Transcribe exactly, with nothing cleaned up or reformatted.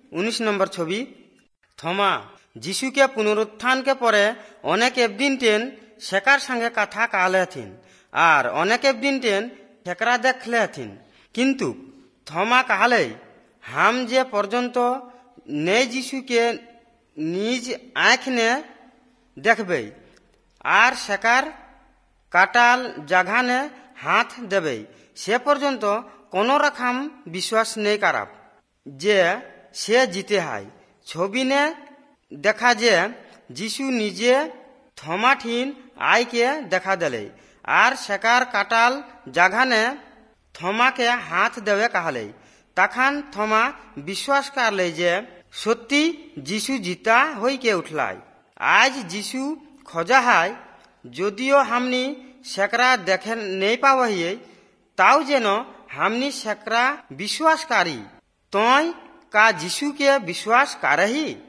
উনিশ নম্বর ছবি। থমা যিশুকে পুনরুত্থানকে পরে অনেক এফদিন টেন শেখার সঙ্গে কথা কালে হথিন আর অনেক এফদিন টেন ঠেকরা দেখলে হথিন, কিন্তু থমা কাহালে হাম যে পর্যন্ত নেই যিশুকে নিজ আঁখনে দেখবে আর শেখার কাটাল জাঘানে হাত দেবে সে পর্যন্ত কোনো রকম বিশ্বাস নেই কারাপ যে সে জিতে হয়। ছবি নে দেখা যে যিশু নিজে থমাঠিন আইকে দেখা দিলে আর শেখার কাটাল জাঘানে থমাকে হাত দেবে কাহালে তখন থমা বিশ্বাস করলে যে সত্যি যিশু জিতা হইকে উঠলাই। আজ যিশু খোঁজা হয়, যদিও হামনি সেকরা দেখে নেই পাওয়া হিয়ে, তাও যেন হামনি সেকরা বিশ্বাসকারী। তয় का যিশুকে বিশ্বাস করহি।